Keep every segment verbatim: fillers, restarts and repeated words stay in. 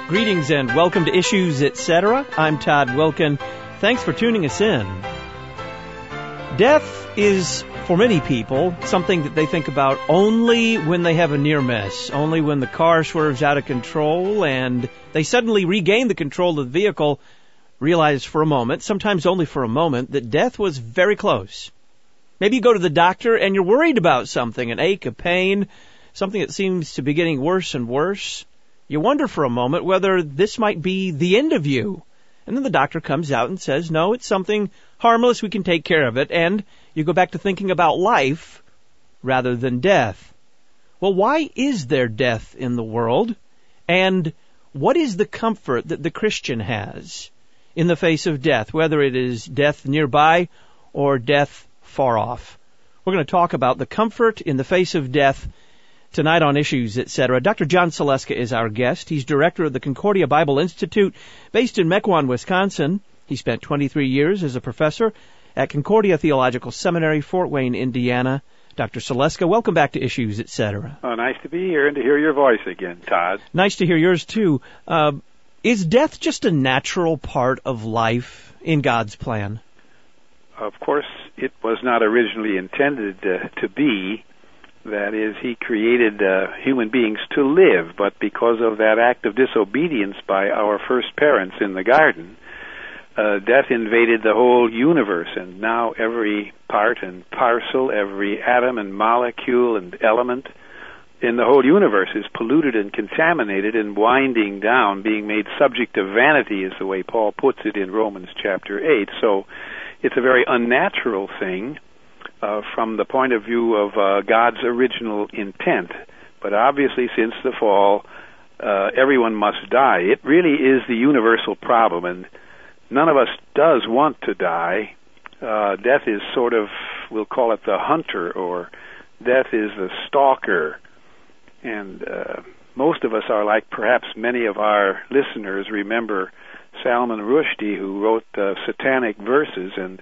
Greetings and welcome to Issues, et cetera. I'm Todd Wilkin. Thanks for tuning us in. Death is, for many people, something that they think about only when they have a near miss, only when the car swerves out of control and they suddenly regain the control of the vehicle, realize for a moment, sometimes only for a moment, that death was very close. Maybe you go to the doctor and you're worried about something, an ache, a pain, something that seems to be getting worse and worse. You wonder for a moment whether this might be the end of you. And then the doctor comes out and says, no, it's something harmless, we can take care of it. And you go back to thinking about life rather than death. Well, why is there death in the world? And what is the comfort that the Christian has in the face of death, whether it is death nearby or death far off? We're going to talk about the comfort in the face of death tonight on Issues, et cetera. Doctor John Saleska is our guest. He's director of the Concordia Bible Institute based in Mequon, Wisconsin. He spent twenty-three years as a professor at Concordia Theological Seminary, Fort Wayne, Indiana. Doctor Saleska, welcome back to Issues, et cetera. Oh, nice to be here and to hear your voice again, Todd. Nice to hear yours, too. Uh, is death just a natural part of life in God's plan? Of course, it was not originally intended uh, to be. That is, he created uh, human beings to live, but because of that act of disobedience by our first parents in the garden, uh, death invaded the whole universe, and now every part and parcel, every atom and molecule and element in the whole universe is polluted and contaminated and winding down, being made subject to vanity, is the way Paul puts it in Romans chapter eight. So it's a very unnatural thing Uh, from the point of view of uh, God's original intent. But obviously, since the fall, uh, everyone must die. It really is the universal problem, and none of us does want to die. Uh, death is sort of, we'll call it the hunter, or death is the stalker. And uh, most of us are like perhaps many of our listeners remember Salman Rushdie, who wrote uh, satanic verses, and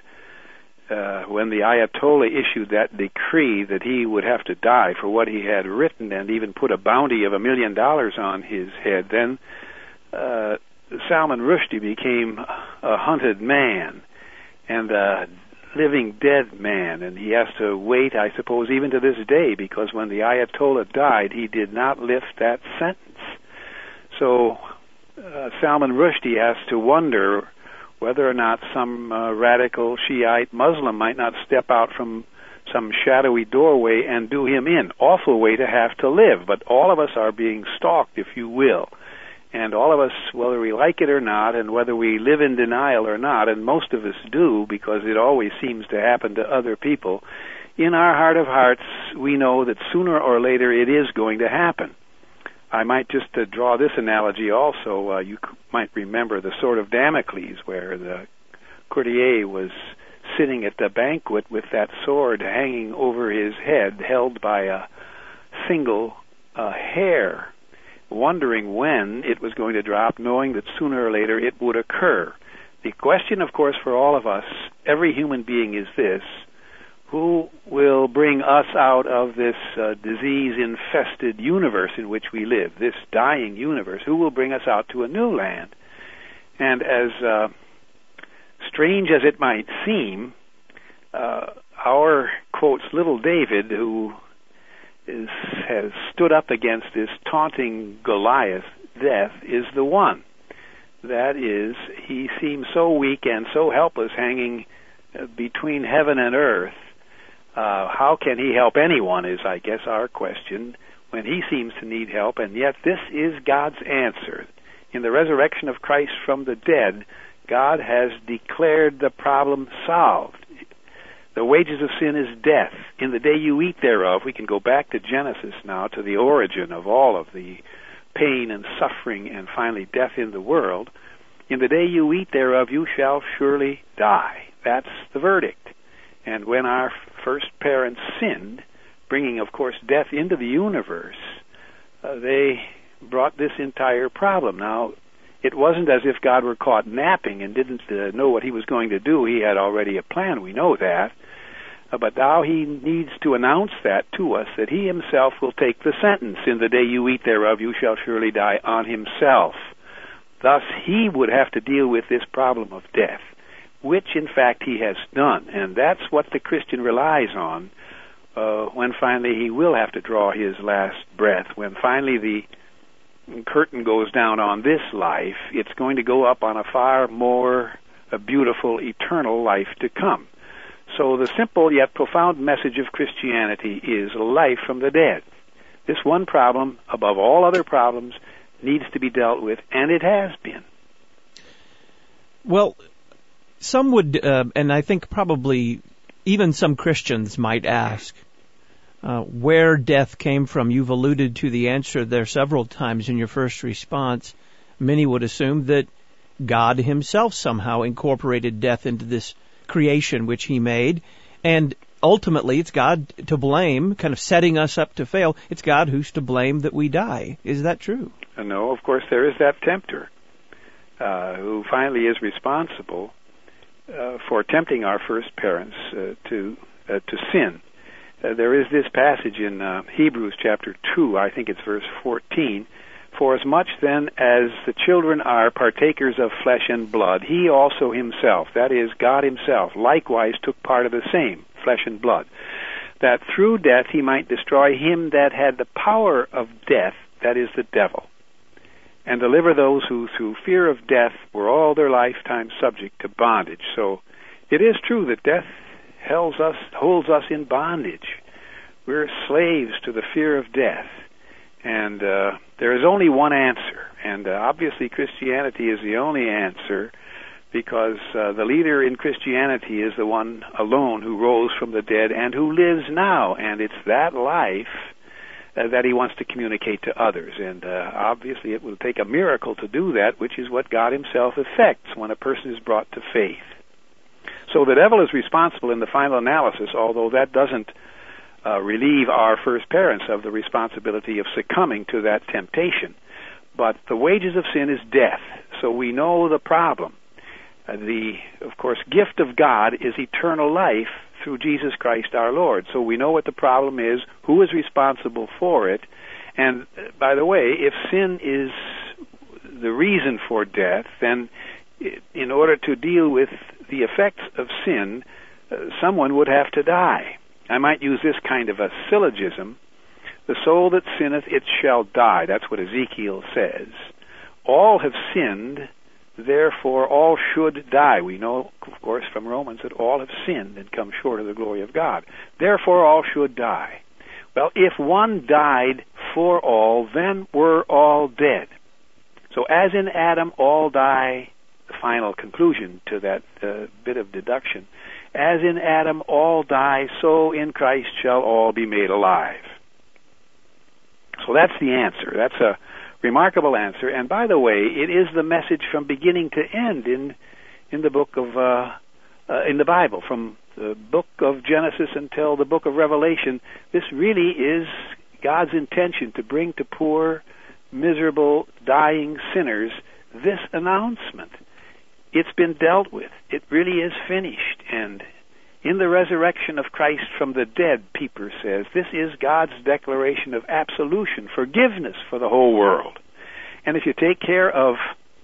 Uh, when the Ayatollah issued that decree that he would have to die for what he had written and even put a bounty of a million dollars on his head, then uh, Salman Rushdie became a hunted man and a living dead man, and he has to wait, I suppose, even to this day, because when the Ayatollah died, he did not lift that sentence. So uh, Salman Rushdie has to wonder whether or not some uh, radical Shiite Muslim might not step out from some shadowy doorway and do him in. Awful way to have to live, but all of us are being stalked, if you will. And all of us, whether we like it or not, and whether we live in denial or not, and most of us do, because it always seems to happen to other people, in our heart of hearts, we know that sooner or later it is going to happen. I might just uh, draw this analogy also. Uh, you c- might remember the sword of Damocles, where the courtier was sitting at the banquet with that sword hanging over his head, held by a single uh, hair, wondering when it was going to drop, knowing that sooner or later it would occur. The question, of course, for all of us, every human being, is this: who will bring us out of this uh, disease-infested universe in which we live, this dying universe? Who will bring us out to a new land? And as uh, strange as it might seem, uh, our, quotes, little David, who is, has stood up against this taunting Goliath, death, is the one. That is, he seems so weak and so helpless, hanging uh, between heaven and earth. Uh, how can he help anyone is, I guess, our question, when he seems to need help, and yet this is God's answer. In the resurrection of Christ from the dead, God has declared the problem solved. The wages of sin is death. In the day you eat thereof, we can go back to Genesis now, to the origin of all of the pain and suffering and finally death in the world. In the day you eat thereof, you shall surely die. That's the verdict. And when our first parents sinned, bringing, of course, death into the universe, uh, they brought this entire problem. Now, it wasn't as if God were caught napping and didn't uh, know what he was going to do. He had already a plan. We know that. Uh, but now he needs to announce that to us, that he himself will take the sentence, in the day you eat thereof, you shall surely die, on himself. Thus, he would have to deal with this problem of death, which, in fact, he has done. And that's what the Christian relies on uh, when finally he will have to draw his last breath. When finally the curtain goes down on this life, it's going to go up on a far more a beautiful, eternal life to come. So the simple yet profound message of Christianity is life from the dead. This one problem, above all other problems, needs to be dealt with, and it has been. Well, some would, uh, and I think probably even some Christians might ask, uh, where death came from. You've alluded to the answer there several times in your first response. Many would assume that God himself somehow incorporated death into this creation which he made, and ultimately it's God to blame, kind of setting us up to fail. It's God who's to blame that we die. Is that true? Uh, no, of course there is that tempter uh, who finally is responsible uh, for tempting our first parents uh, to uh, to sin. Uh, there is this passage in uh, Hebrews chapter two, I think it's verse fourteen, "For as much then as the children are partakers of flesh and blood, he also himself," that is, God himself, "likewise took part of the same, flesh and blood, that through death he might destroy him that had the power of death, that is, the devil, and deliver those who through fear of death were all their lifetime subject to bondage." So it is true that death holds us, holds us in bondage. We're slaves to the fear of death. And uh, there is only one answer, and uh, obviously Christianity is the only answer, because uh, the leader in Christianity is the one alone who rose from the dead and who lives now, and it's that life uh, that he wants to communicate to others. And uh, obviously it will take a miracle to do that, which is what God himself effects when a person is brought to faith. So the devil is responsible in the final analysis, although that doesn't Uh, relieve our first parents of the responsibility of succumbing to that temptation. But the wages of sin is death, so we know the problem. Uh, the, of course, gift of God is eternal life through Jesus Christ our Lord. So we know what the problem is, who is responsible for it. And, uh, by the way, if sin is the reason for death, then in order to deal with the effects of sin, uh, someone would have to die. I might use this kind of a syllogism. The soul that sinneth, it shall die. That's what Ezekiel says. All have sinned, therefore all should die. We know, of course, from Romans that all have sinned and come short of the glory of God. Therefore all should die. Well, if one died for all, then we're all dead. So as in Adam all die, the final conclusion to that uh, bit of deduction, as in Adam all die, so in Christ shall all be made alive. So that's the answer. That's a remarkable answer. And by the way, it is the message from beginning to end in in the book of uh, uh, in the Bible, from the book of Genesis until the book of Revelation. This really is God's intention to bring to poor, miserable, dying sinners this announcement. It's been dealt with. It really is finished. And in the resurrection of Christ from the dead, Pieper says, this is God's declaration of absolution, forgiveness for the whole world. And if you take care of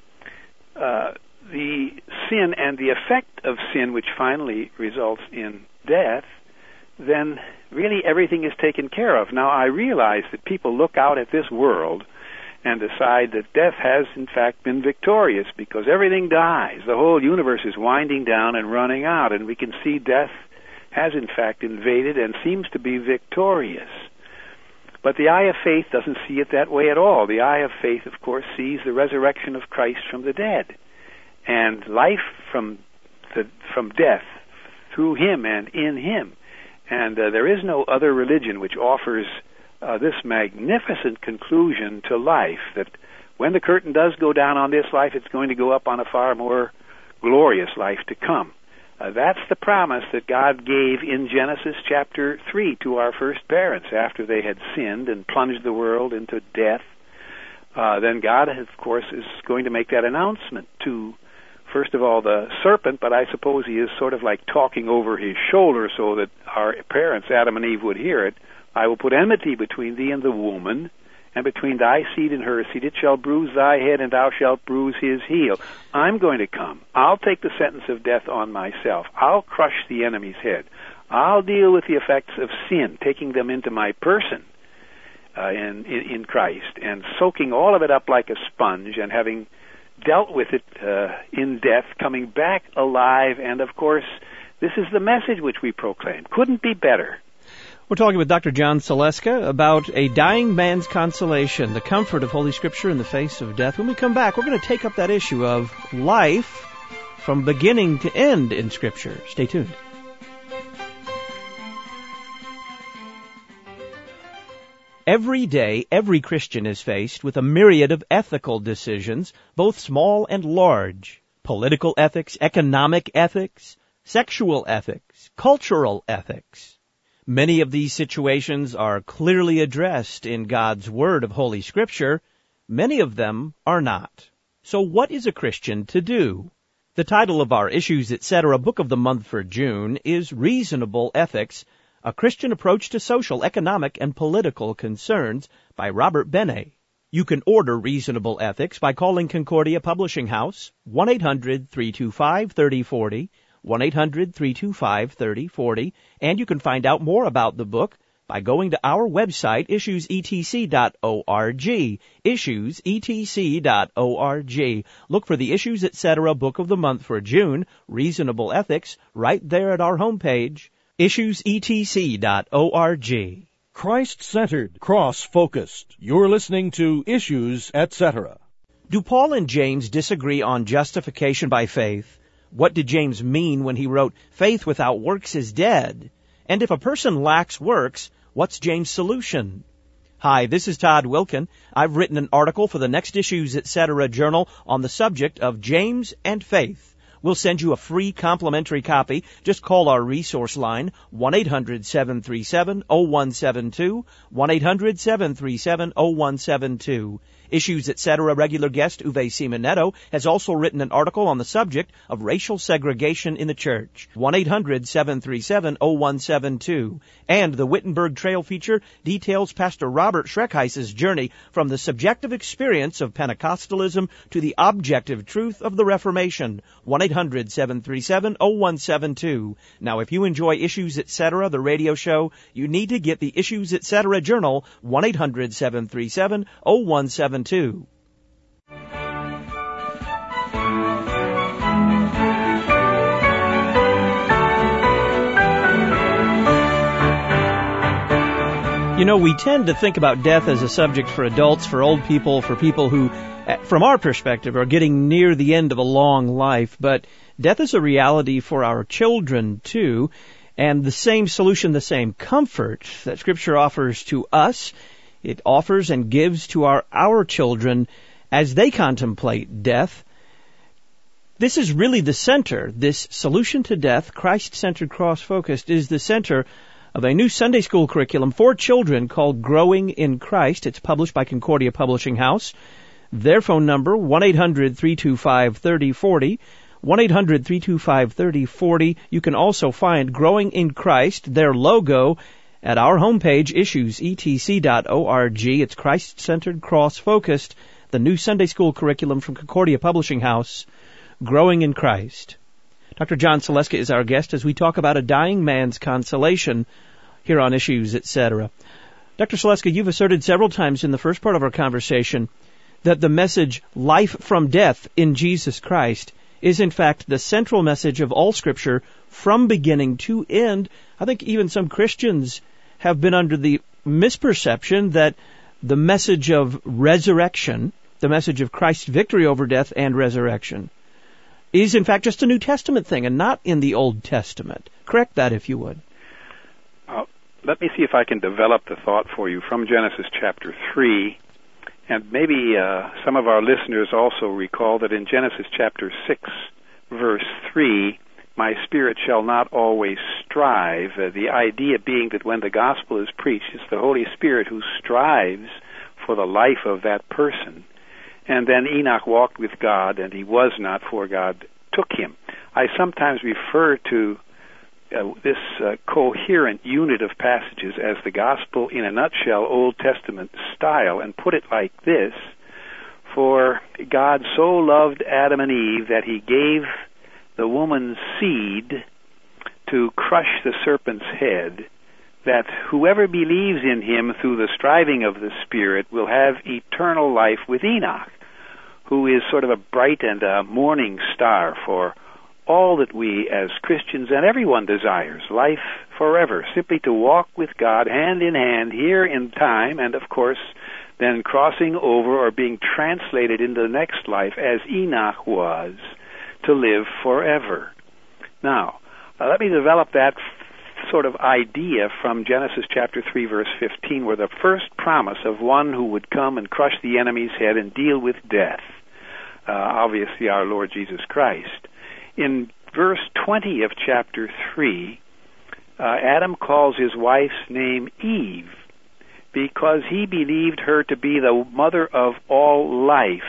uh, the sin and the effect of sin, which finally results in death, then really everything is taken care of. Now, I realize that people look out at this world and decide that death has, in fact, been victorious because everything dies. The whole universe is winding down and running out, and we can see death has, in fact, invaded and seems to be victorious. But the eye of faith doesn't see it that way at all. The eye of faith, of course, sees the resurrection of Christ from the dead and life from the, from death through him and in him. And uh, there is no other religion which offers Uh, this magnificent conclusion to life, that when the curtain does go down on this life, it's going to go up on a far more glorious life to come. Uh, that's the promise that God gave in Genesis chapter three to our first parents after they had sinned and plunged the world into death. Uh, then God, of course, is going to make that announcement to, first of all, the serpent, but I suppose he is sort of like talking over his shoulder so that our parents, Adam and Eve, would hear it. I will put enmity between thee and the woman, and between thy seed and her seed it shall bruise thy head, and thou shalt bruise his heel. I'm going to come. I'll take the sentence of death on myself. I'll crush the enemy's head. I'll deal with the effects of sin, taking them into my person uh, in, in, in Christ, and soaking all of it up like a sponge, and having dealt with it uh, in death, coming back alive. And, of course, this is the message which we proclaim. Couldn't be better. We're talking with Doctor John Saleska about a dying man's consolation, the comfort of Holy Scripture in the face of death. When we come back, we're going to take up that issue of life from beginning to end in Scripture. Stay tuned. Every day, every Christian is faced with a myriad of ethical decisions, both small and large. Political ethics, economic ethics, sexual ethics, cultural ethics. Many of these situations are clearly addressed in God's Word of Holy Scripture. Many of them are not. So what is a Christian to do? The title of our Issues, et cetera book of the month for June is Reasonable Ethics, A Christian Approach to Social, Economic, and Political Concerns by Robert Benet. You can order Reasonable Ethics by calling Concordia Publishing House, one eight hundred, three two five, three oh four oh, one eight hundred, three two five, three oh four oh, and you can find out more about the book by going to our website, issues e t c dot org, issues e t c dot org. Look for the Issues, et cetera book of the month for June, Reasonable Ethics, right there at our homepage, issues e t c dot org. Christ-centered, cross-focused. You're listening to Issues, et cetera. Do Paul and James disagree on justification by faith? What did James mean when he wrote, faith without works is dead? And if a person lacks works, what's James' solution? Hi, this is Todd Wilkin. I've written an article for the Next Issues, et cetera journal on the subject of James and faith. We'll send you a free complimentary copy. Just call our resource line, one eight hundred, seven three seven, oh one seven two, one eight hundred, seven three seven, oh one seven two. Issues, et cetera regular guest Uwe Simonetto has also written an article on the subject of racial segregation in the church. one eight hundred, seven three seven, oh one seven two. And the Wittenberg Trail feature details Pastor Robert Schreckheiss's journey from the subjective experience of Pentecostalism to the objective truth of the Reformation. one eight hundred, seven three seven, oh one seven two. Now, if you enjoy Issues, et cetera, the radio show, you need to get the Issues, et cetera journal, one eight hundred, seven three seven, oh one seven two. You know, we tend to think about death as a subject for adults, for old people, for people who, from our perspective, are getting near the end of a long life. But death is a reality for our children, too. And the same solution, the same comfort that Scripture offers to us, it offers and gives to our, our children as they contemplate death. This is really the center. This solution to death, Christ-centered, cross-focused, is the center of a new Sunday school curriculum for children called Growing in Christ. It's published by Concordia Publishing House. Their phone number, one eight hundred, three two five, three oh four oh, one eight hundred, three two five, three oh four oh. You can also find Growing in Christ, their logo, at our homepage, issues e t c dot org. It's Christ-centered, cross-focused, the new Sunday school curriculum from Concordia Publishing House, Growing in Christ. Doctor John Saleska is our guest as we talk about a dying man's consolation here on Issues, et cetera. Doctor Saleska, you've asserted several times in the first part of our conversation that the message, life from death in Jesus Christ, is in fact the central message of all Scripture from beginning to end. I think even some Christians have been under the misperception that the message of resurrection, the message of Christ's victory over death and resurrection, is in fact just a New Testament thing and not in the Old Testament. Correct that, if you would. Uh, let me see if I can develop the thought for you from Genesis chapter three. And maybe uh, some of our listeners also recall that in Genesis chapter six, verse three, my spirit shall not always strive. Uh, the idea being that when the gospel is preached, it's the Holy Spirit who strives for the life of that person. And then Enoch walked with God, and he was not, for God took him. I sometimes refer to uh, this uh, coherent unit of passages as the gospel in a nutshell, Old Testament style, and put it like this: for God so loved Adam and Eve that he gave the woman's seed to crush the serpent's head, that whoever believes in him through the striving of the Spirit will have eternal life with Enoch, who is sort of a bright and a morning star for all that we as Christians and everyone desires, life forever, simply to walk with God hand in hand here in time, and of course then crossing over or being translated into the next life as Enoch was, to live forever. Now, uh, let me develop that sort of idea from Genesis chapter three, verse fifteen, where the first promise of one who would come and crush the enemy's head and deal with death, uh, obviously our Lord Jesus Christ. In verse twenty of chapter three, uh, Adam calls his wife's name Eve because he believed her to be the mother of all life.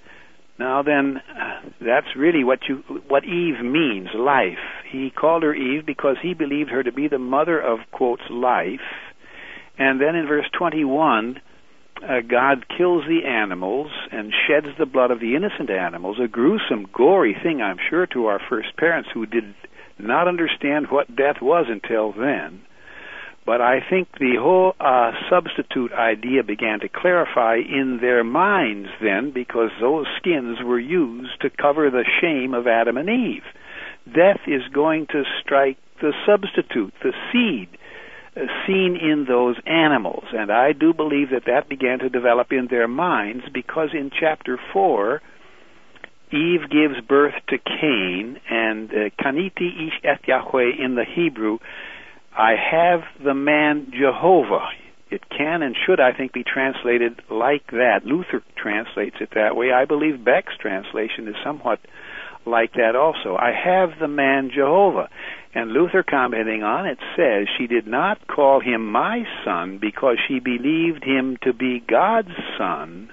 Now then, that's really what you what Eve means, life. He called her Eve because he believed her to be the mother of, quotes, life. And then in verse twenty-one, uh, God kills the animals and sheds the blood of the innocent animals, a gruesome, gory thing, I'm sure, to our first parents who did not understand what death was until then. But I think the whole uh, substitute idea began to clarify in their minds then, because those skins were used to cover the shame of Adam and Eve. Death is going to strike the substitute, the seed, uh, seen in those animals. And I do believe that that began to develop in their minds, because in chapter four, Eve gives birth to Cain, and uh, Kaniti ish et Yahweh in the Hebrew, I have the man Jehovah. It can and should, I think, be translated like that. Luther translates it that way. I believe Beck's translation is somewhat like that also. I have the man Jehovah. And Luther, commenting on it, says, she did not call him my son because she believed him to be God's son,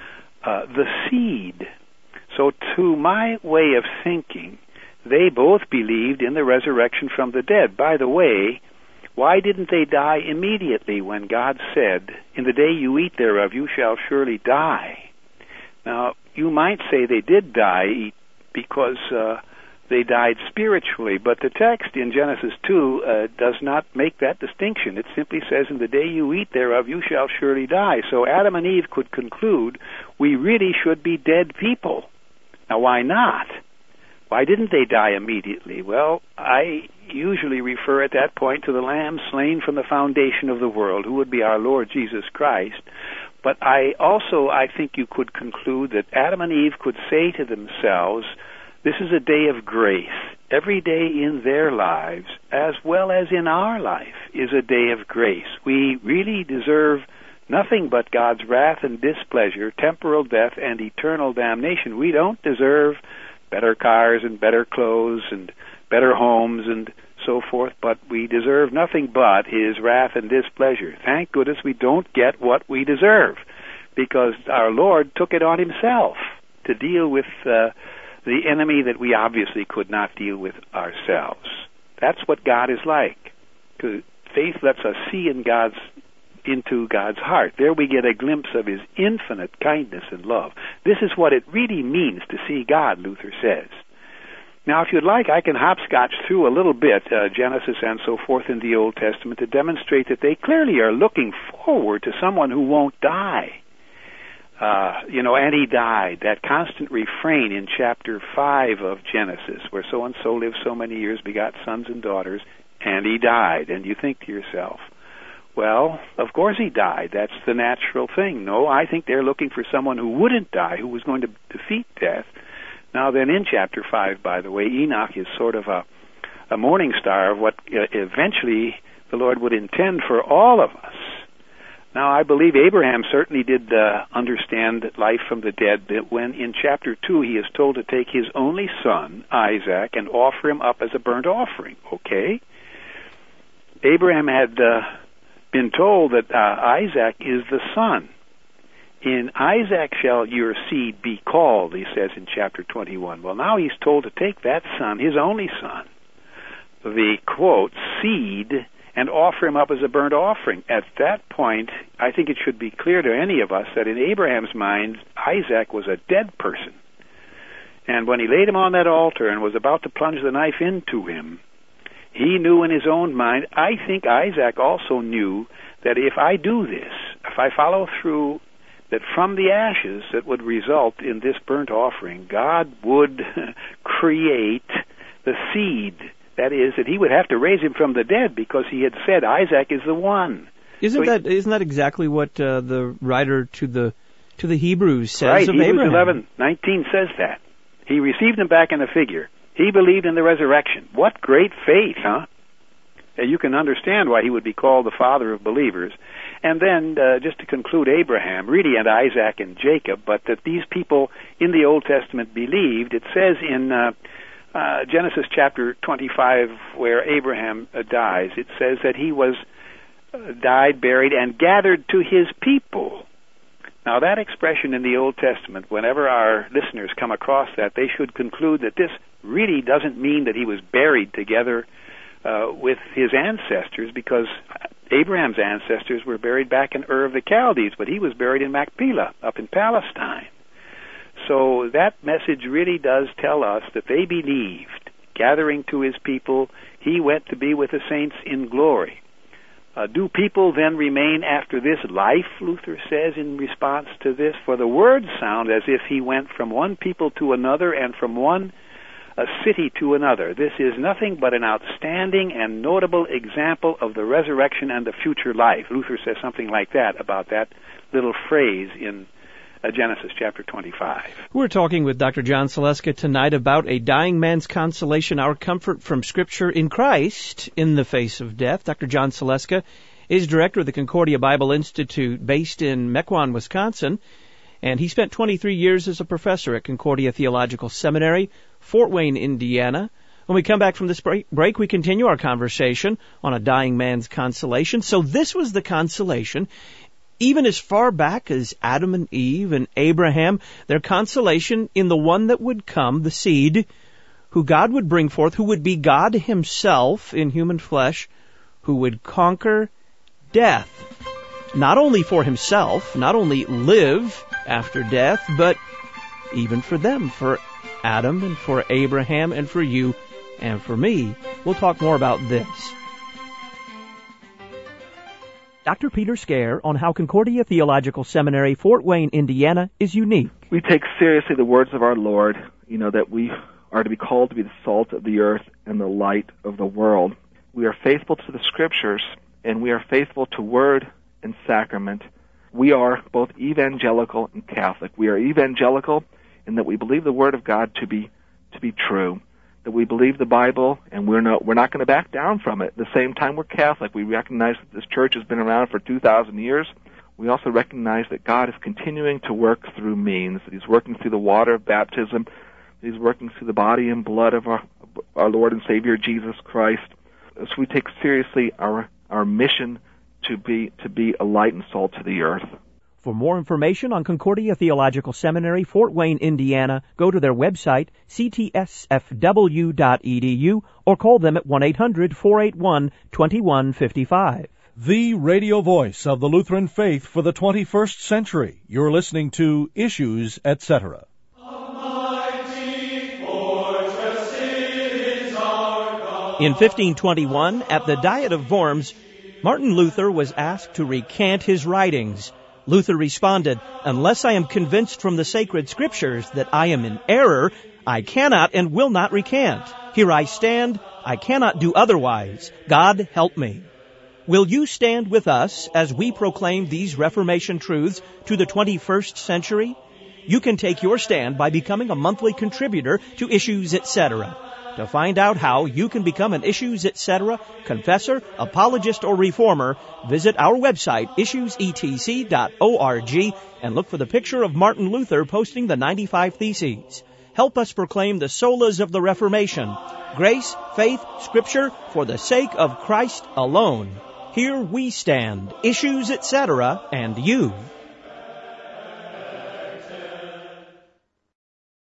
uh, the seed. So to my way of thinking, they both believed in the resurrection from the dead. By the way, why didn't they die immediately when God said, in the day you eat thereof, you shall surely die? Now, you might say they did die because uh, they died spiritually, but the text in Genesis two uh, does not make that distinction. It simply says, in the day you eat thereof, you shall surely die. So Adam and Eve could conclude, we really should be dead people. Now, why not? Why didn't they die immediately? Well, I usually refer at that point to the Lamb slain from the foundation of the world, who would be our Lord Jesus Christ. But I also, I think you could conclude that Adam and Eve could say to themselves, this is a day of grace. Every day in their lives, as well as in our life, is a day of grace. We really deserve nothing but God's wrath and displeasure, temporal death and eternal damnation. We don't deserve better cars and better clothes and better homes and so forth, but we deserve nothing but his wrath and displeasure. Thank goodness we don't get what we deserve, because our Lord took it on himself to deal with uh, the enemy that we obviously could not deal with ourselves. That's what God is like. Faith lets us see in God's into God's heart. There we get a glimpse of his infinite kindness and love. This is what it really means to see God, Luther says. Now, if you'd like, I can hopscotch through a little bit, uh, Genesis and so forth in the Old Testament, to demonstrate that they clearly are looking forward to someone who won't die. Uh, you know, and he died, that constant refrain in chapter five of Genesis, where so-and-so lived so many years, begot sons and daughters, and he died. And you think to yourself, well, of course he died. That's the natural thing. No, I think they're looking for someone who wouldn't die, who was going to defeat death. Now then, in chapter five, by the way, Enoch is sort of a, a morning star of what uh, eventually the Lord would intend for all of us. Now, I believe Abraham certainly did uh, understand life from the dead, that when in chapter two he is told to take his only son, Isaac, and offer him up as a burnt offering. Okay? Abraham had Uh, been told that uh, Isaac is the son. In Isaac shall your seed be called, he says in chapter twenty-one. Well, now he's told to take that son, his only son, the, quote, seed and offer him up as a burnt offering. At that point, I think it should be clear to any of us that in Abraham's mind, Isaac was a dead person. And when he laid him on that altar and was about to plunge the knife into him, he knew in his own mind, I think Isaac also knew that if I do this, if I follow through, that from the ashes that would result in this burnt offering, God would create the seed. That is, that he would have to raise him from the dead because he had said Isaac is the one. Isn't so that he, isn't that exactly what uh, the writer to the to the Hebrews says right, of Hebrews Abraham? eleven nineteen says that. He received him back in a figure. He believed in the resurrection. What great faith, huh? You can understand why he would be called the father of believers. And then, uh, just to conclude, Abraham, really, and Isaac and Jacob, but that these people in the Old Testament believed. It says in uh, uh, Genesis chapter twenty-five, where Abraham uh, dies, it says that he was uh, died, buried, and gathered to his people. Now, that expression in the Old Testament, whenever our listeners come across that, they should conclude that this really doesn't mean that he was buried together uh, with his ancestors, because Abraham's ancestors were buried back in Ur of the Chaldees, but he was buried in Machpelah, up in Palestine. So that message really does tell us that they believed, gathering to his people, he went to be with the saints in glory. Uh, do people then remain after this life, Luther says in response to this? For the words sound as if he went from one people to another and from one a city to another. This is nothing but an outstanding and notable example of the resurrection and the future life. Luther says something like that about that little phrase in uh, Genesis chapter twenty-five. We're talking with Doctor John Saleska tonight about a dying man's consolation, our comfort from Scripture in Christ in the face of death. Doctor John Saleska is director of the Concordia Bible Institute based in Mequon, Wisconsin, and he spent twenty-three years as a professor at Concordia Theological Seminary, Fort Wayne, Indiana. When we come back from this break, break, we continue our conversation on a dying man's consolation. So this was the consolation. Even as far back as Adam and Eve and Abraham, their consolation in the one that would come, the seed, who God would bring forth, who would be God himself in human flesh, who would conquer death. Not only for himself, not only live after death, but even for them, for Adam and for Abraham and for you and for me. We'll talk more about this. Doctor Peter Scare on how Concordia Theological Seminary, Fort Wayne, Indiana, is unique. We take seriously the words of our Lord, you know, that we are to be called to be the salt of the earth and the light of the world. We are faithful to the Scriptures, and we are faithful to word and sacrament. We are both evangelical and Catholic. We are evangelical in that we believe the Word of God to be to be true, that we believe the Bible, and we're not we're not going to back down from it. At the same time, we're Catholic. We recognize that this church has been around for two thousand years. We also recognize that God is continuing to work through means. That He's working through the water of baptism. That He's working through the body and blood of our our Lord and Savior Jesus Christ. So we take seriously our our mission to be to be a light and salt to the earth. For more information on Concordia Theological Seminary, Fort Wayne, Indiana, go to their website, c t s f w dot e d u, or call them at one eight hundred, four eight one, two one five five. The radio voice of the Lutheran faith for the twenty-first century. You're listening to Issues, et cetera. In fifteen twenty-one, at the Diet of Worms, Martin Luther was asked to recant his writings. Luther responded, "Unless I am convinced from the sacred scriptures that I am in error, I cannot and will not recant. Here I stand. I cannot do otherwise. God help me." Will you stand with us as we proclaim these Reformation truths to the twenty-first century? You can take your stand by becoming a monthly contributor to Issues, et cetera. To find out how you can become an Issues, et cetera confessor, apologist, or reformer, visit our website, issues e t c dot org, and look for the picture of Martin Luther posting the ninety-five Theses. Help us proclaim the solas of the Reformation: grace, faith, Scripture, for the sake of Christ alone. Here we stand, Issues, et cetera, and you.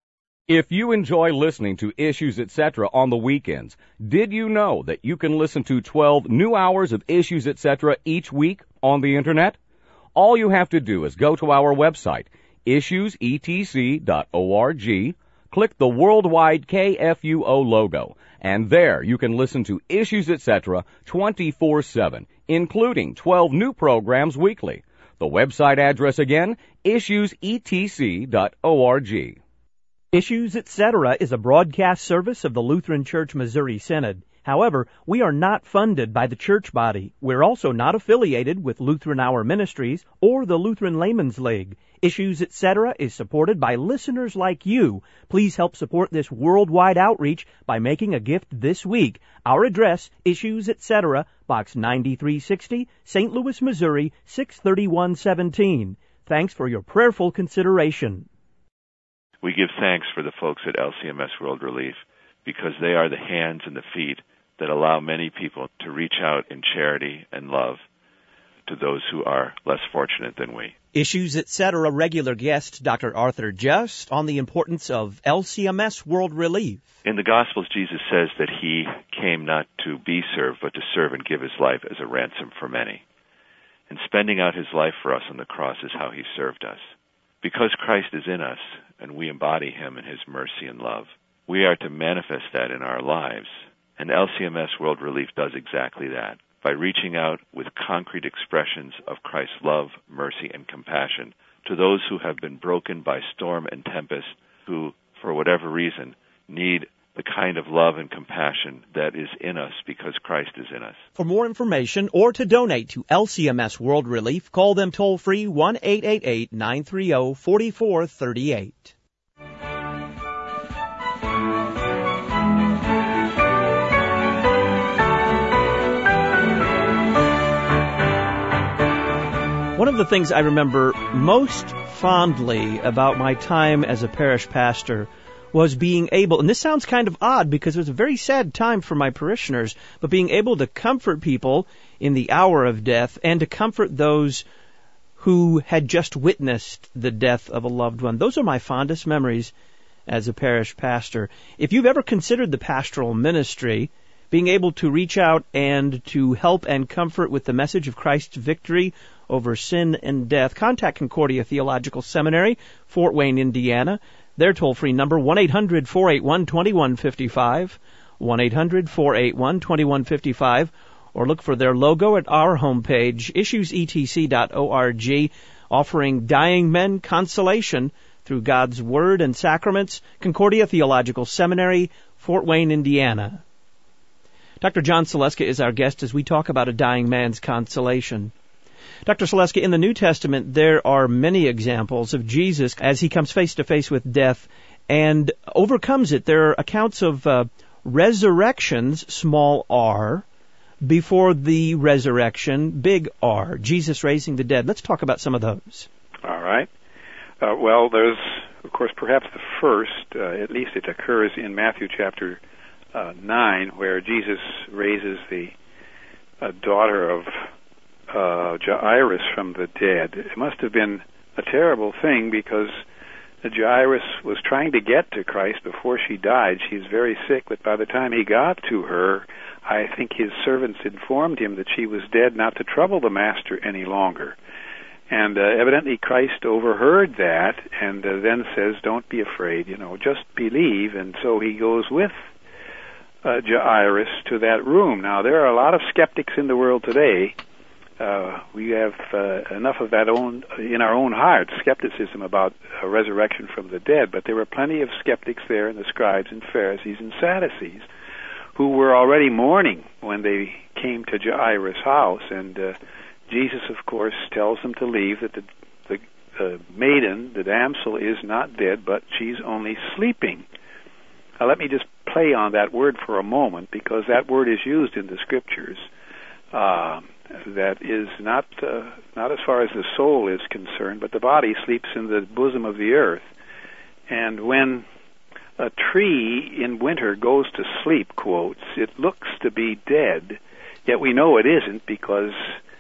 If you enjoy listening to Issues Etc. on the weekends, did you know that you can listen to twelve new hours of Issues Etc. each week on the Internet? All you have to do is go to our website, issues e t c dot org, click the worldwide K F U O logo, and there you can listen to Issues Etc. twenty-four seven, including twelve new programs weekly. The website address again, issues e t c dot org. Issues Etc. is a broadcast service of the Lutheran Church Missouri Synod. However, we are not funded by the church body. We're also not affiliated with Lutheran Hour Ministries or the Lutheran Layman's League. Issues Etc. is supported by listeners like you. Please help support this worldwide outreach by making a gift this week. Our address, Issues Etc., Box ninety-three sixty, Saint Louis, Missouri, six thirty-one seventeen. Thanks for your prayerful consideration. We give thanks for the folks at L C M S World Relief because they are the hands and the feet that allow many people to reach out in charity and love to those who are less fortunate than we. Issues Etc. regular guest Doctor Arthur Just on the importance of L C M S World Relief. In the Gospels, Jesus says that he came not to be served, but to serve and give his life as a ransom for many. And spending out his life for us on the cross is how he served us. Because Christ is in us, and we embody him in his mercy and love, we are to manifest that in our lives. And L C M S World Relief does exactly that, by reaching out with concrete expressions of Christ's love, mercy, and compassion to those who have been broken by storm and tempest, who, for whatever reason, need the kind of love and compassion that is in us because Christ is in us. For more information or to donate to L C M S World Relief, call them toll-free one eight eight eight, nine three zero, four four three eight. One of the things I remember most fondly about my time as a parish pastor was being able, and this sounds kind of odd because it was a very sad time for my parishioners, but being able to comfort people in the hour of death and to comfort those who had just witnessed the death of a loved one. Those are my fondest memories as a parish pastor. If you've ever considered the pastoral ministry, being able to reach out and to help and comfort with the message of Christ's victory over sin and death, contact Concordia Theological Seminary, Fort Wayne, Indiana. Their toll-free number, one eight hundred, four eight one, two one five five, one eight hundred, four eight one, two one five five, or look for their logo at our homepage, issues e t c dot org, offering dying men consolation through God's Word and Sacraments, Concordia Theological Seminary, Fort Wayne, Indiana. Doctor John Saleska is our guest as we talk about a dying man's consolation. Doctor Saleska, in the New Testament, there are many examples of Jesus as he comes face to face with death and overcomes it. There are accounts of uh, resurrections, small r, before the resurrection, big R, Jesus raising the dead. Let's talk about some of those. All right. Uh, well, there's, of course, perhaps the first, uh, at least it occurs in Matthew chapter uh, nine, where Jesus raises the uh, daughter of uh, Jairus from the dead. It must have been a terrible thing because Jairus was trying to get to Christ before she died. She's very sick, but by the time he got to her, I think his servants informed him that she was dead, not to trouble the master any longer. And uh, evidently Christ overheard that and uh, then says, don't be afraid, you know, just believe. And so he goes with uh, Jairus to that room. Now, there are a lot of skeptics in the world today. Uh, we have uh, enough of that own in our own hearts, skepticism about a resurrection from the dead. But there were plenty of skeptics there, and the scribes and Pharisees and Sadducees, who were already mourning when they came to Jairus' house. And uh, Jesus, of course, tells them to leave, that the, the uh, maiden, the damsel, is not dead, but she's only sleeping. Now, let me just play on that word for a moment, because that word is used in the Scriptures. Uh, that is not uh, not as far as the soul is concerned, but the body sleeps in the bosom of the earth. And when a tree in winter goes to sleep, quotes, it looks to be dead, yet we know it isn't, because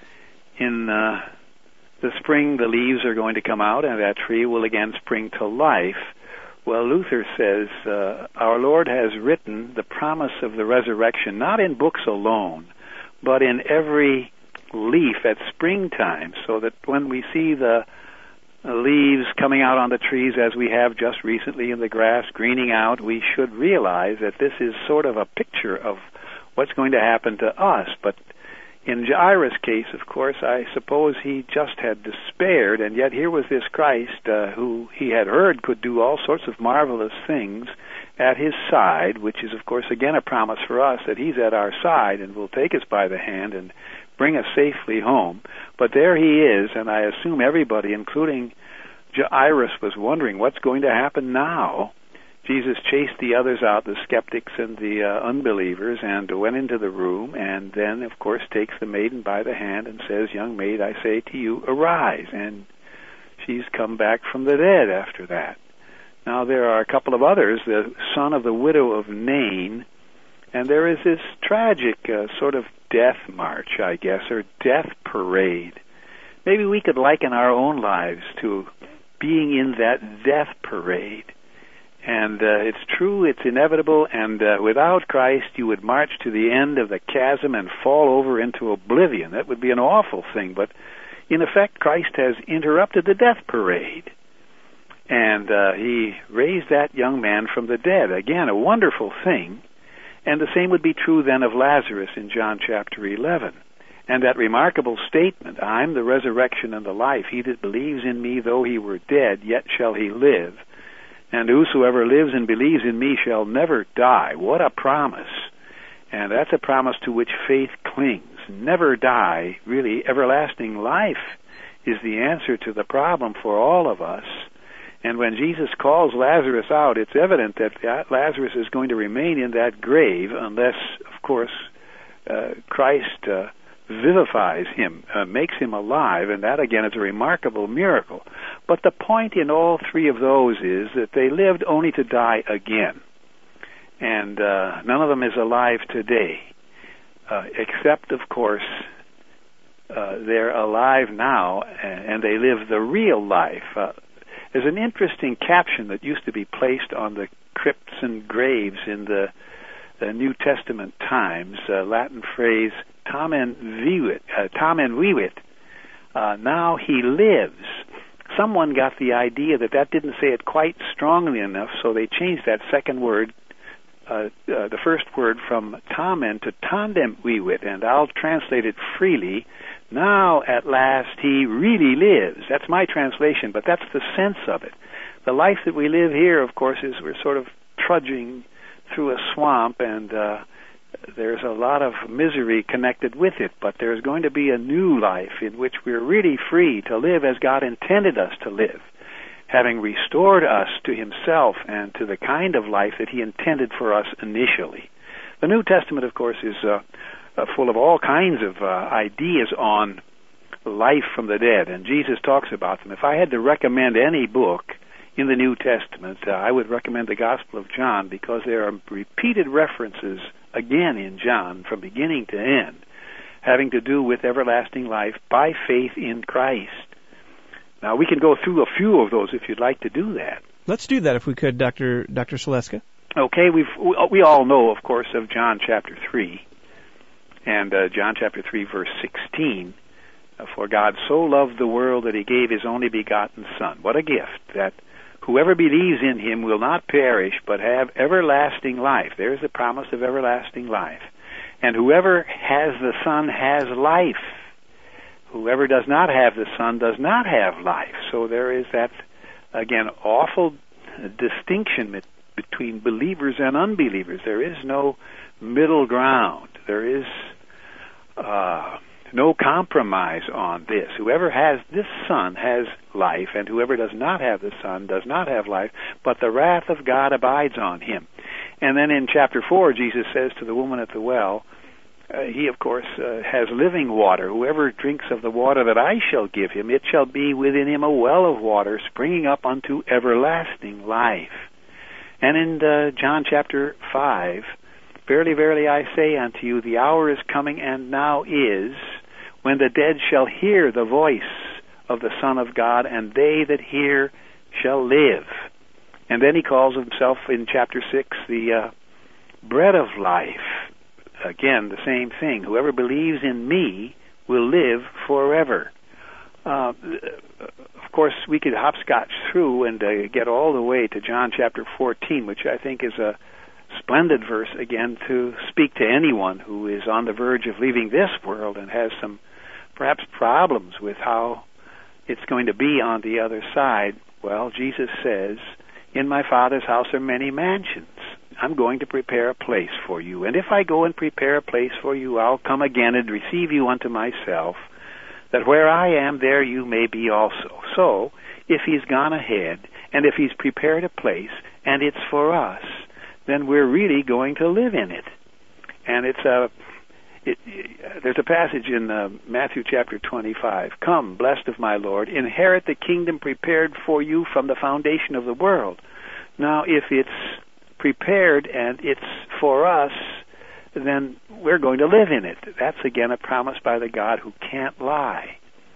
in uh, the spring the leaves are going to come out and that tree will again spring to life. Well, Luther says, uh, our Lord has written the promise of the resurrection, not in books alone, but in every leaf at springtime, so that when we see the leaves coming out on the trees, as we have just recently in the grass, greening out, we should realize that this is sort of a picture of what's going to happen to us. But in Jairus' case, of course, I suppose he just had despaired, and yet here was this Christ uh, who he had heard could do all sorts of marvelous things at his side, which is, of course, again a promise for us that he's at our side and will take us by the hand and bring us safely home. But there he is, and I assume everybody, including Jairus, was wondering what's going to happen now. Jesus chased the others out, the skeptics and the uh, unbelievers, and went into the room, and then, of course, takes the maiden by the hand and says, young maid, I say to you, arise. And she's come back from the dead after that. Now, there are a couple of others, the son of the widow of Nain, and there is this tragic uh, sort of death march, I guess, or death parade. Maybe we could liken our own lives to being in that death parade. And uh, it's true, it's inevitable, and uh, without Christ you would march to the end of the chasm and fall over into oblivion. That would be an awful thing, but in effect Christ has interrupted the death parade. And uh, he raised that young man from the dead. Again, a wonderful thing. And the same would be true then of Lazarus in John chapter eleven. And that remarkable statement, I'm the resurrection and the life. He that believes in me, though he were dead, yet shall he live. And whosoever lives and believes in me shall never die. What a promise. And that's a promise to which faith clings. Never die, really, everlasting life is the answer to the problem for all of us. And when Jesus calls Lazarus out, it's evident that Lazarus is going to remain in that grave unless, of course, uh, Christ uh, vivifies him, uh, makes him alive, and that, again, is a remarkable miracle. But the point in all three of those is that they lived only to die again. And uh, none of them is alive today, uh, except, of course, uh, they're alive now, and they live the real life. Uh, There's an interesting caption that used to be placed on the crypts and graves in the, the New Testament times, uh, Latin phrase, tamen vivit, uh, tamen vivit, uh, now he lives. Someone got the idea that that didn't say it quite strongly enough, so they changed that second word, uh, uh, the first word from tamen to tandem vivit, and I'll translate it freely. Now, at last, he really lives. That's my translation, but that's the sense of it. The life that we live here, of course, is we're sort of trudging through a swamp, and uh, there's a lot of misery connected with it, but there's going to be a new life in which we're really free to live as God intended us to live, having restored us to himself and to the kind of life that he intended for us initially. The New Testament, of course, is Uh, Uh, full of all kinds of uh, ideas on life from the dead, and Jesus talks about them. If I had to recommend any book in the New Testament, uh, I would recommend the Gospel of John, because there are repeated references again in John from beginning to end having to do with everlasting life by faith in Christ. Now, we can go through a few of those if you'd like to do that. Let's do that if we could, Doctor Doctor Saleska. Okay, we've, we all know, of course, of John chapter three. And uh, John chapter three, verse sixteen, for God so loved the world that he gave his only begotten Son. What a gift, that whoever believes in him will not perish, but have everlasting life. There's the promise of everlasting life. And whoever has the Son has life. Whoever does not have the Son does not have life. So there is that, again, awful distinction between believers and unbelievers. There is no middle ground. There is uh, no compromise on this. Whoever has this Son has life, and whoever does not have the Son does not have life, but the wrath of God abides on him. And then in chapter four, Jesus says to the woman at the well, uh, he, of course, uh, has living water. Whoever drinks of the water that I shall give him, it shall be within him a well of water springing up unto everlasting life. And in uh, John chapter five, verily, verily, I say unto you, the hour is coming, and now is, when the dead shall hear the voice of the Son of God, and they that hear shall live. And then he calls himself in chapter six the uh, bread of life. Again, the same thing. Whoever believes in me will live forever. Uh, of course, we could hopscotch through and uh, get all the way to John chapter fourteen, which I think is a splendid verse, again, to speak to anyone who is on the verge of leaving this world and has some, perhaps, problems with how it's going to be on the other side. Well, Jesus says, in my Father's house are many mansions. I'm going to prepare a place for you. And if I go and prepare a place for you, I'll come again and receive you unto myself, that where I am, there you may be also. So, if he's gone ahead, and if he's prepared a place, and it's for us, then we're really going to live in it. And it's a, it, there's a passage in uh, Matthew chapter twenty-five. Come, blessed of my Lord, inherit the kingdom prepared for you from the foundation of the world. Now, if it's prepared and it's for us, then we're going to live in it. That's, again, a promise by the God who can't lie.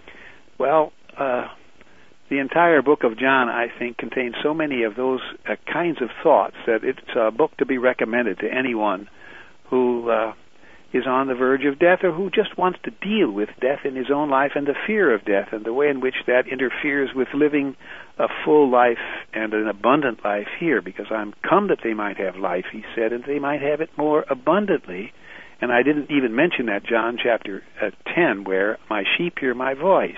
Well, uh, the entire book of John, I think, contains so many of those uh, kinds of thoughts that it's a book to be recommended to anyone who uh, is on the verge of death or who just wants to deal with death in his own life and the fear of death and the way in which that interferes with living a full life and an abundant life here, because I'm come that they might have life, he said, and they might have it more abundantly. And I didn't even mention that John chapter uh, ten, where my sheep hear my voice,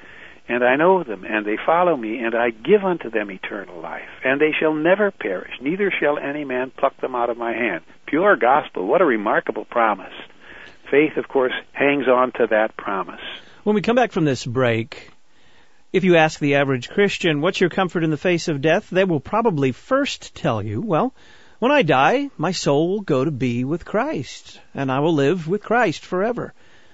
and I know them, and they follow me, and I give unto them eternal life, and they shall never perish, neither shall any man pluck them out of my hand. Pure gospel. What a remarkable promise. Faith, of course, hangs on to that promise. When we come back from this break, if you ask the average Christian, what's your comfort in the face of death, they will probably first tell you, well, when I die, my soul will go to be with Christ, and I will live with Christ forever.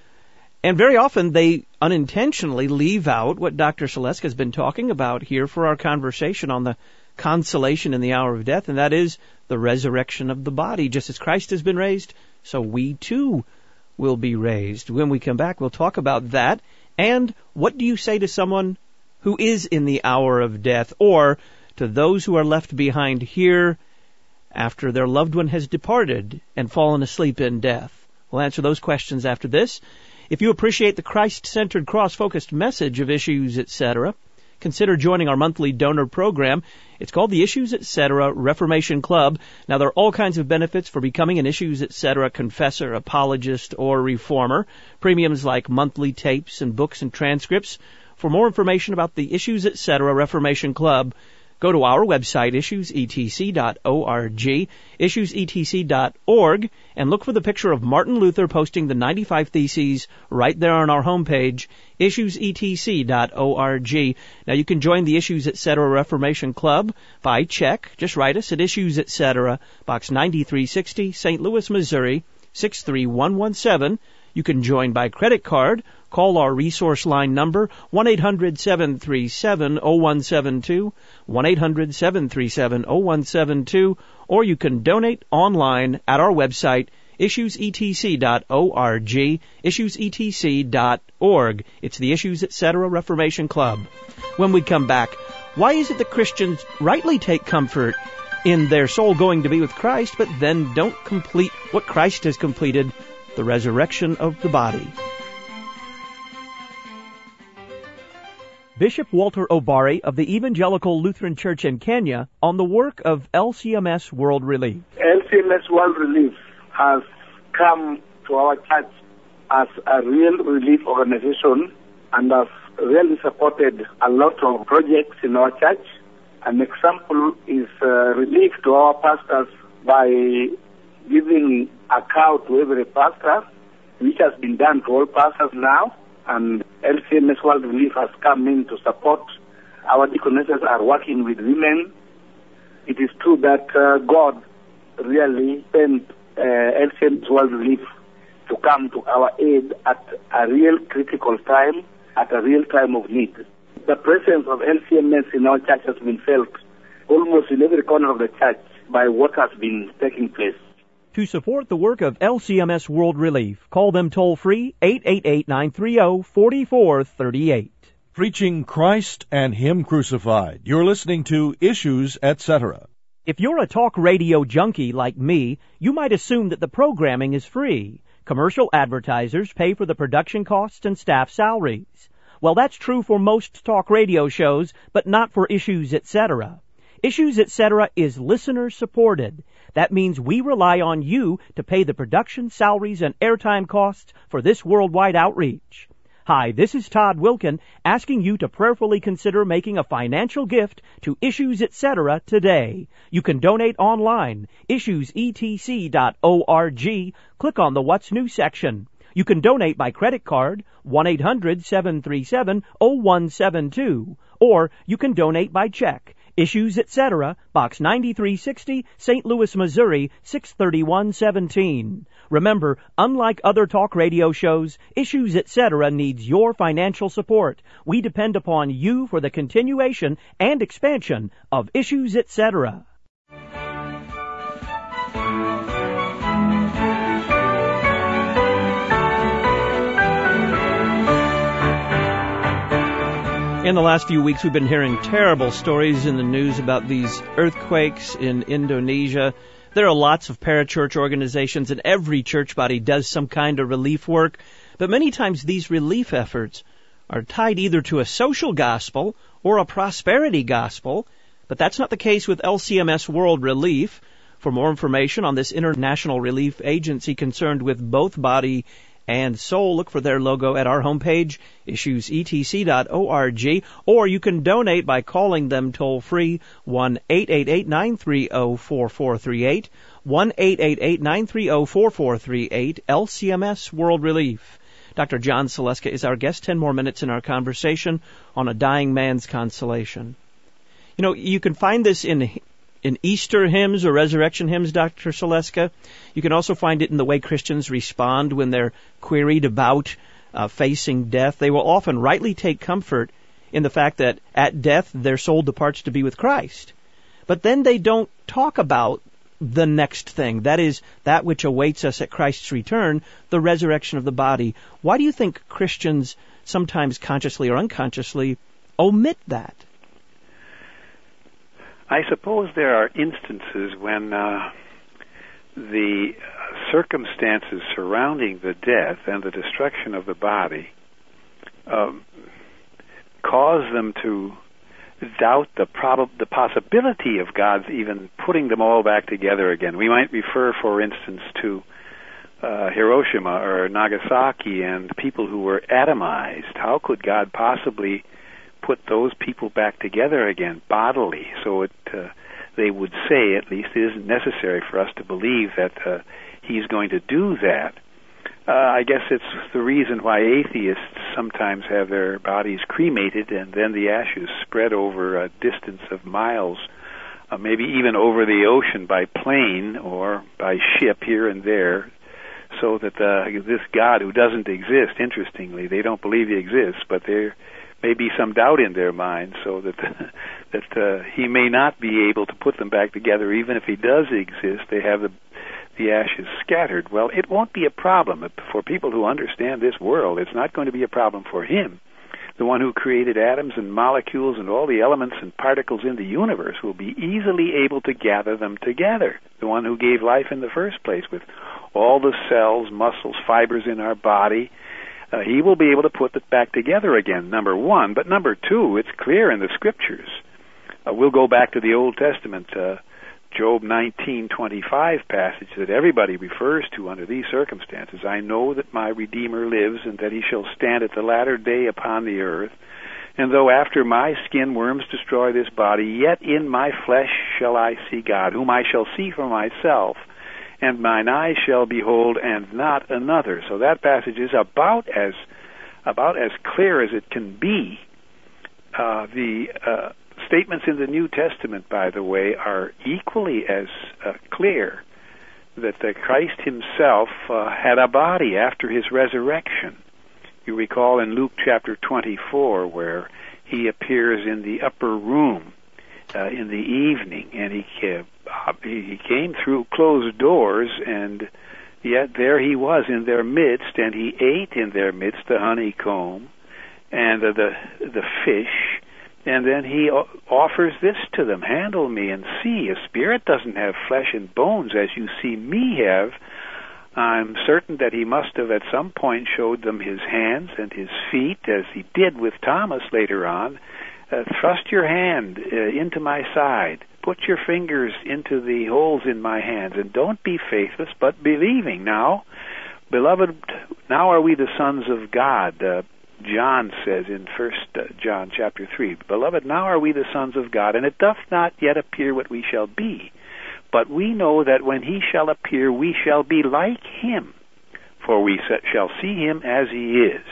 And very often they unintentionally leave out what Doctor Saleska has been talking about here for our conversation on the consolation in the hour of death, and that is the resurrection of the body. Just as Christ has been raised, so we too will be raised. When we come back, we'll talk about that. And what do you say to someone who is in the hour of death, or to those who are left behind here after their loved one has departed and fallen asleep in death? We'll answer those questions after this. If you appreciate the Christ-centered, cross-focused message of Issues, et cetera, consider joining our monthly donor program. It's called the Issues, et cetera Reformation Club. Now, there are all kinds of benefits for becoming an Issues, et cetera confessor, apologist, or reformer. Premiums like monthly tapes and books and transcripts. For more information about the Issues, et cetera Reformation Club, go to our website, issues e t c dot org, issues e t c dot org, and look for the picture of Martin Luther posting the ninety-five Theses right there on our homepage, issues e t c dot org. Now, you can join the Issues, et cetera Reformation Club by check. Just write us at Issues, et cetera, Box ninety-three sixty, Saint Louis, Missouri, six three one one seven. You can join by credit card. Call our resource line number, one eight hundred seven three seven oh one seven two, one eight hundred seven three seven oh one seven two, or you can donate online at our website, issues e t c dot org, issues e t c dot org. It's the Issues, et cetera Reformation Club. When we come back, why is it that Christians rightly take comfort in their soul going to be with Christ, but then don't complete what Christ has completed, the resurrection of the body? Bishop Walter Obari of the Evangelical Lutheran Church in Kenya on the work of L C M S World Relief. L C M S World Relief has come to our church as a real relief organization and has really supported a lot of projects in our church. An example is uh, relief to our pastors by giving a cow to every pastor, which has been done to all pastors now. And L C M S World Relief has come in to support. Our deaconesses are working with women. It is true that uh, God really sent uh, L C M S World Relief to come to our aid at a real critical time, at a real time of need. The presence of L C M S in our church has been felt almost in every corner of the church by what has been taking place. To support the work of L C M S World Relief, call them toll-free, eight eight eight, nine three zero, four four three eight. preaching Christ and Him crucified. You're listening to Issues, et cetera. If you're a talk radio junkie like me, you might assume that the programming is free. Commercial advertisers pay for the production costs and staff salaries. Well, that's true for most talk radio shows, but not for Issues, et cetera. Issues, et cetera is listener-supported. That means we rely on you to pay the production, salaries, and airtime costs for this worldwide outreach. Hi, this is Todd Wilkin, asking you to prayerfully consider making a financial gift to Issues, et cetera today. You can donate online, issues e t c dot org. Click on the What's New section. You can donate by credit card, one eight hundred seven three seven oh one seven two, or you can donate by check. Issues, et cetera, Box ninety-three sixty, Saint Louis, Missouri, six thirty-one seventeen. Remember, unlike other talk radio shows, Issues, et cetera needs your financial support. We depend upon you for the continuation and expansion of Issues, et cetera. In the last few weeks, we've been hearing terrible stories in the news about these earthquakes in Indonesia. There are lots of parachurch organizations, and every church body does some kind of relief work. But many times these relief efforts are tied either to a social gospel or a prosperity gospel. But that's not the case with L C M S World Relief. For more information on this international relief agency concerned with both body and soul, look for their logo at our homepage, issues e t c dot org, or you can donate by calling them toll-free, one eight eight eight nine three zero four four three eight, one eight eight eight nine three zero four four three eight, L C M S World Relief. Doctor John Saleska is our guest. Ten more minutes in our conversation on a dying man's consolation. You know, you can find this in in Easter hymns or resurrection hymns, Doctor Saleska. You can also find it in the way Christians respond when they're queried about uh, facing death. They will often rightly take comfort in the fact that at death their soul departs to be with Christ. But then they don't talk about the next thing, that is, that which awaits us at Christ's return, the resurrection of the body. Why do you think Christians, sometimes consciously or unconsciously, omit that? I suppose there are instances when uh, the circumstances surrounding the death and the destruction of the body um, cause them to doubt the prob- the possibility of God's even putting them all back together again. We might refer, for instance, to uh, Hiroshima or Nagasaki and people who were atomized. How could God possibly put those people back together again bodily? So it, uh, they would say, at least, it isn't necessary for us to believe that uh, He's going to do that. Uh, I guess it's the reason why atheists sometimes have their bodies cremated and then the ashes spread over a distance of miles, uh, maybe even over the ocean by plane or by ship here and there, so that uh, this God who doesn't exist, interestingly, they don't believe He exists, but there may be some doubt in their minds, so that that uh, He may not be able to put them back together. Even if He does exist, they have the the ashes scattered. Well, it won't be a problem for people who understand this world. It's not going to be a problem for Him. The one who created atoms and molecules and all the elements and particles in the universe will be easily able to gather them together. The one who gave life in the first place with all the cells, muscles, fibers in our body, uh, He will be able to put it back together again, number one. But number two, it's clear in the Scriptures. Uh, we'll go back to the Old Testament, uh, Job nineteen twenty-five passage that everybody refers to under these circumstances. I know that my Redeemer lives, and that He shall stand at the latter day upon the earth. And though after my skin worms destroy this body, yet in my flesh shall I see God, whom I shall see for myself, and mine eyes shall behold, and not another. So that passage is about as about as clear as it can be. Uh, the uh, statements in the New Testament, by the way, are equally as uh, clear, that the Christ Himself uh, had a body after His resurrection. You recall in Luke chapter twenty-four, where He appears in the upper room uh, in the evening, and he, uh, he came through closed doors, and yet there He was in their midst, and He ate in their midst the honeycomb, and uh, the the fish, and then he o- offers this to them: handle me and see. A spirit doesn't have flesh and bones as you see me have. I'm certain that he must have at some point showed them his hands and his feet, as he did with Thomas later on. Uh, thrust your hand uh, into my side. Put your fingers into the holes in my hands, and don't be faithless, but believing. Now, beloved, now are we the sons of God. Uh, John says in First uh, John chapter three, Beloved, now are we the sons of God, and it doth not yet appear what we shall be. But we know that when he shall appear, we shall be like him, for we shall see him as he is.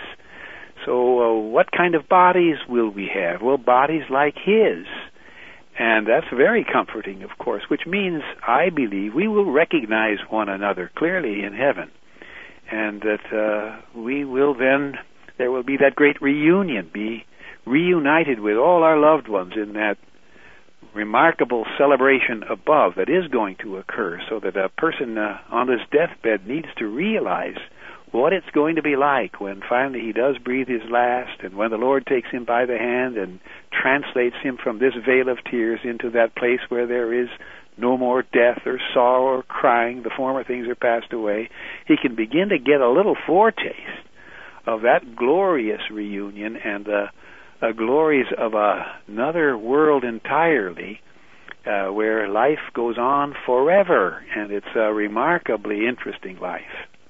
So uh, what kind of bodies will we have? Well, bodies like his. And that's very comforting, of course, which means, I believe, we will recognize one another clearly in heaven. And that uh, we will then, there will be that great reunion, be reunited with all our loved ones in that remarkable celebration above that is going to occur, so that a person uh, on his deathbed needs to realize what it's going to be like when finally he does breathe his last, and when the Lord takes him by the hand and translates him from this vale of tears into that place where there is no more death or sorrow or crying, the former things are passed away. He can begin to get a little foretaste of that glorious reunion and the uh, glories of uh, another world entirely, uh, where life goes on forever, and it's a remarkably interesting life.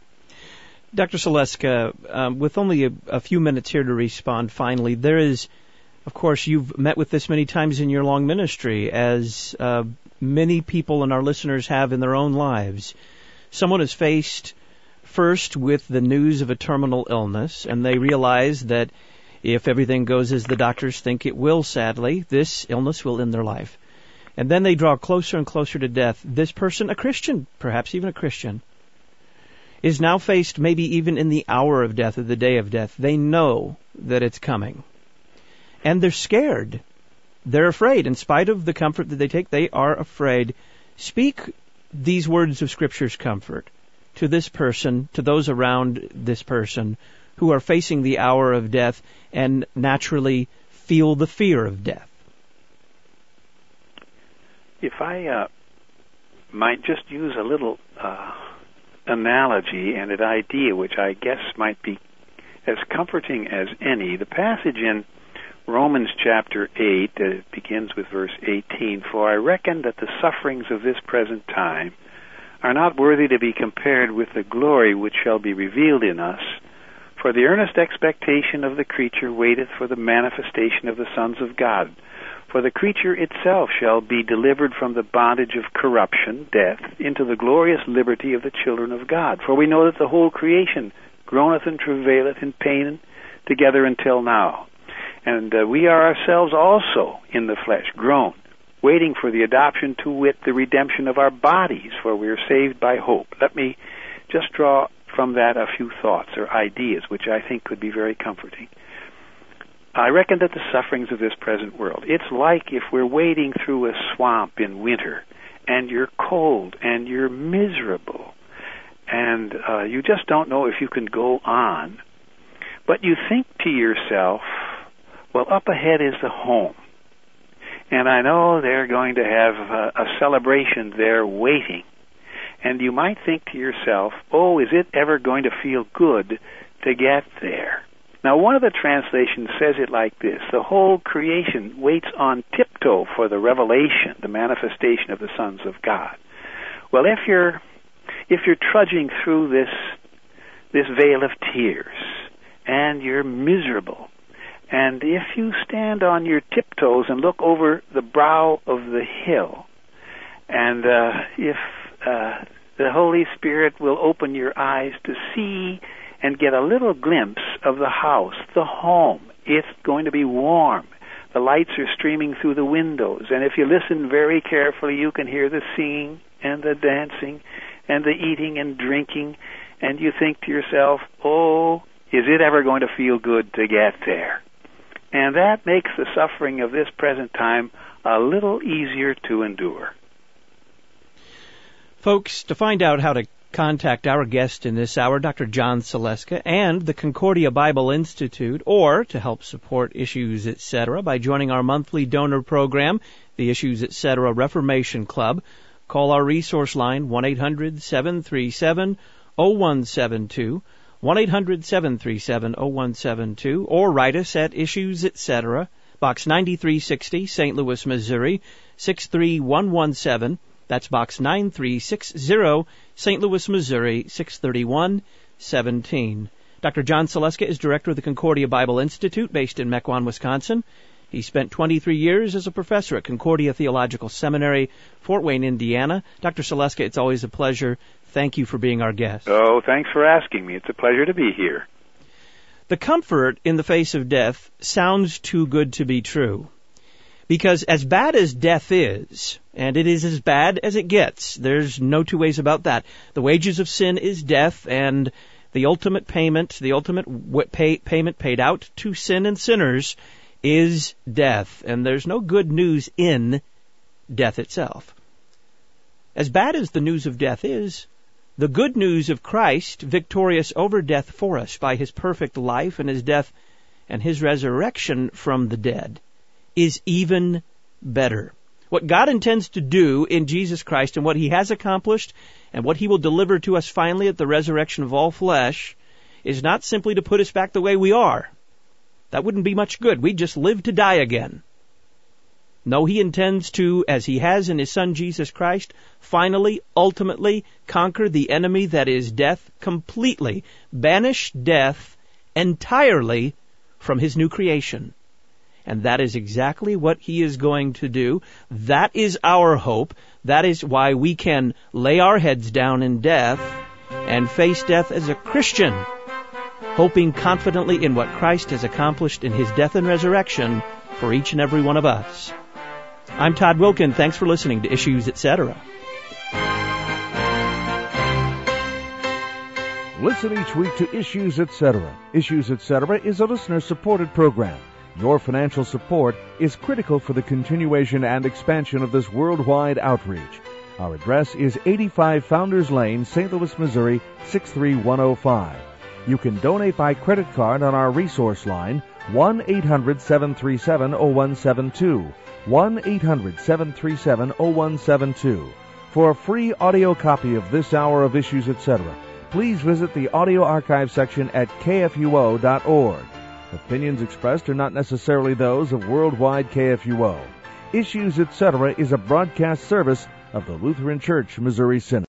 Doctor Saleska, um, with only a, a few minutes here to respond finally, there is, of course, you've met with this many times in your long ministry, as uh, many people and our listeners have in their own lives. Someone is faced first with the news of a terminal illness, and they realize that if everything goes as the doctors think it will, sadly, this illness will end their life. And then they draw closer and closer to death. This person, a Christian, perhaps even a Christian, is now faced maybe even in the hour of death or the day of death. They know that it's coming. And they're scared. They're afraid. In spite of the comfort that they take, they are afraid. Speak these words of Scripture's comfort to this person, to those around this person who are facing the hour of death and naturally feel the fear of death. If I uh, might just use a little uh, analogy and an idea which I guess might be as comforting as any, the passage in Romans chapter eight uh, begins with verse eighteen, For I reckon that the sufferings of this present time are not worthy to be compared with the glory which shall be revealed in us. For the earnest expectation of the creature waiteth for the manifestation of the sons of God. For the creature itself shall be delivered from the bondage of corruption, death, into the glorious liberty of the children of God. For we know that the whole creation groaneth and travaileth in pain together until now. And uh, we are ourselves also in the flesh, groan, waiting for the adoption, to wit, the redemption of our bodies, for we are saved by hope. Let me just draw from that a few thoughts or ideas which I think could be very comforting. I reckon that the sufferings of this present world, it's like if we're wading through a swamp in winter and you're cold and you're miserable and uh, you just don't know if you can go on. But you think to yourself, well, up ahead is the home. And I know they're going to have a, a celebration there waiting. And you might think to yourself, oh, is it ever going to feel good to get there? Now, one of the translations says it like this: the whole creation waits on tiptoe for the revelation, the manifestation of the sons of God. Well, if you're if you're trudging through this this vale of tears and you're miserable, and if you stand on your tiptoes and look over the brow of the hill, and uh, if uh, the Holy Spirit will open your eyes to see and get a little glimpse of the house, the home. It's going to be warm. The lights are streaming through the windows, and if you listen very carefully, you can hear the singing and the dancing and the eating and drinking, and you think to yourself, oh, is it ever going to feel good to get there? And that makes the suffering of this present time a little easier to endure. Folks, to find out how to contact our guest in this hour, Doctor John Saleska, and the Concordia Bible Institute, or to help support Issues Etc. by joining our monthly donor program, the Issues Etc. Reformation Club. Call our resource line, one eight hundred seven three seven oh one seven two, one eight hundred seven three seven oh one seven two, or write us at Issues Etc., Box ninety-three sixty, Saint Louis, Missouri, six three one one seven. That's Box nine three six zero, Saint Louis, Missouri, six three one one seven. Doctor John Saleska is director of the Concordia Bible Institute, based in Mequon, Wisconsin. He spent twenty-three years as a professor at Concordia Theological Seminary, Fort Wayne, Indiana. Doctor Saleska, it's always a pleasure. Thank you for being our guest. Oh, thanks for asking me. It's a pleasure to be here. The comfort in the face of death sounds too good to be true. Because as bad as death is, and it is as bad as it gets, there's no two ways about that. The wages of sin is death, and the ultimate payment, the ultimate pay, payment paid out to sin and sinners is death. And there's no good news in death itself. As bad as the news of death is, the good news of Christ, victorious over death for us by His perfect life and His death and His resurrection from the dead, is even better. What God intends to do in Jesus Christ and what He has accomplished and what He will deliver to us finally at the resurrection of all flesh is not simply to put us back the way we are. That wouldn't be much good. We'd just live to die again. No, He intends to, as He has in His Son Jesus Christ, finally, ultimately, conquer the enemy that is death completely, banish death entirely from His new creation. And that is exactly what He is going to do. That is our hope. That is why we can lay our heads down in death and face death as a Christian, hoping confidently in what Christ has accomplished in His death and resurrection for each and every one of us. I'm Todd Wilkin. Thanks for listening to Issues Etc. Listen each week to Issues Etc. Issues Etc. is a listener-supported program. Your financial support is critical for the continuation and expansion of this worldwide outreach. Our address is eighty-five Founders Lane, Saint Louis, Missouri, six three one oh five. You can donate by credit card on our resource line, one eight hundred seven three seven oh one seven two, one eight hundred seven three seven oh one seven two. For a free audio copy of this hour of Issues Etc., please visit the audio archive section at K F U O dot org. Opinions expressed are not necessarily those of Worldwide K F U O. Issues Etc. is a broadcast service of the Lutheran Church Missouri Synod.